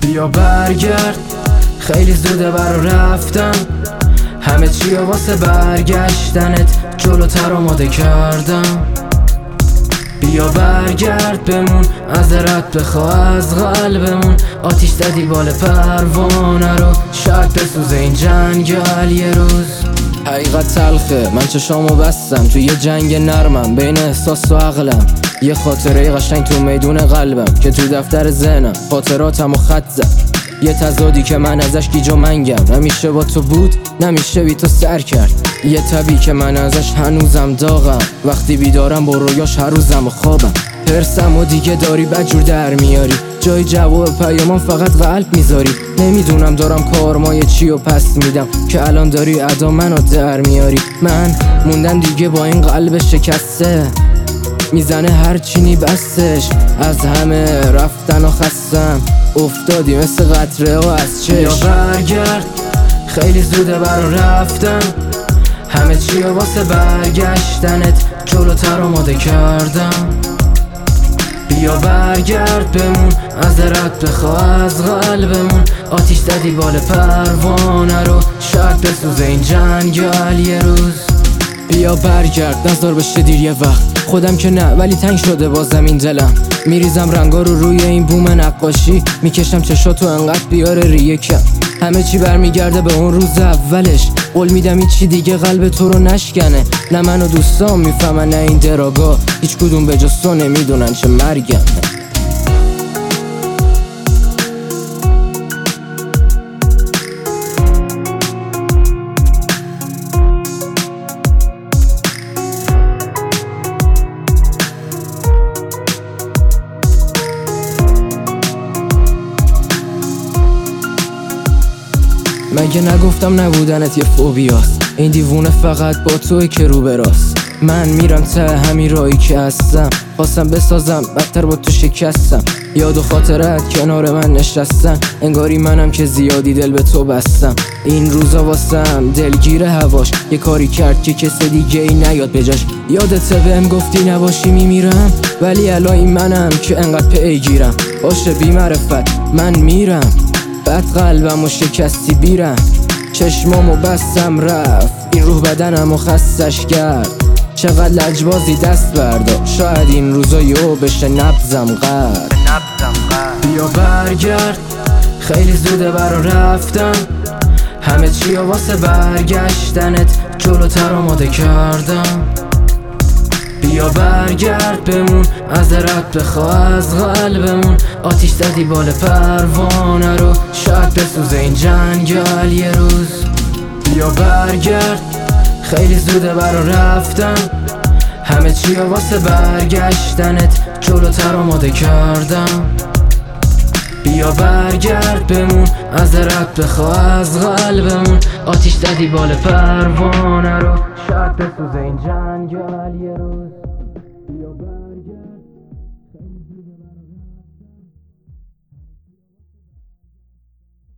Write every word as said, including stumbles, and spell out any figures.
بیا برگرد، خیلی زوده برا رفتن، همه چی واسه برگشتنت جلوتر آماده کردم. بیا برگرد بمون، ازت بخوا از قلبمون، آتیش زدی بال پروانه رو، شاید بسوزه این جنگل یه روز. حقیقت تلخه، من چشامو بستم توی یه جنگ نرمم بین احساس و عقلم. یه خاطره قشنگ تو میدون قلبم که تو دفتر ذهنم خاطراتم و خط زد. یه تضادی که من ازش گیج و منگم، نمیشه با تو بود نمیشه بی تو سر کرد. یه تبی که من ازش هنوزم داغم، وقتی بیدارم با رویاش هر روزم و خوابم. پرسم و دیگه داری بدجور در میاری، جای جواب پیامان فقط قلب میذاری. نمیدونم دارم کارمای چی و پس میدم که الان داری ادا منو در میاری. من موندم دیگه با این قلب شکسته، میزنه هر چینی بستش، از همه رفتن و خستم، افتادی مثل قطره و از چشم. بیا برگرد، خیلی زوده برا رفتن، همه چی واسه برگشتنت جلوتر آماده کردم. بیا برگرد بمون، ازت بخوا از قلبمون، آتیش زدی بال پروانه رو، شاید بسوزه این جنگل یه روز. بیا برگرد، نذار بشه دیر یه وقت، خودم که نه ولی تنگ شده بازم این دلم. میریزم رنگا رو روی این بوم نقاشی، میکشم چشاتو انقدر بیاره ریه کم. همه چی برمیگرده به اون روز اولش، قول میدم هیچی دیگه قلب تو رو نشکنه. نه من و دوستام میفهمن نه این دراگا، هیچ کدوم به جز تو نمیدونن چه مرگم. مگه نگفتم نبودنت یه فوبیاست، این دیوونه فقط با توی که رو براست. من میرم ته همین راهی که هستم، خواستم بسازم بدتر با تو شکستم. یاد و خاطرت کنار من نشستن، انگاری منم که زیادی دل به تو بستم. این روزا واسم دلگیر هواش، یه کاری کرد که کس دیگه ای نیاد بجاش. یادت بهم گفتی نباشی میمیرم، ولی الان این منم که انقدر پیگیرم. باشه بی معرفت من میرم، بعد قلبم و شکستی بیرم، چشمامو بستم رفت، این روح بدنمو خستش کرد. چقدر لجبازی دست بردار، شاید این روزا یهو بشه نبضم قد. بیا برگرد، خیلی زوده برا رفتن، همه چی واسه برگشتنت جلوتر آماده کردم. بیا برگرد بمون، ازت بخوا از قلبمون، آتیش زدی بال پروانه رو، شاید بسوزه این جنگل یه روز. بیا برگرد، خیلی زوده برا رفتن، همه چی واسه برگشتنت جلوتر آماده کردم. بیا برگرد بمون، ازت بخوا از قلبمون، آتیش زدی بال پروانه رو، شاید بسوزه این جنگل یه روز.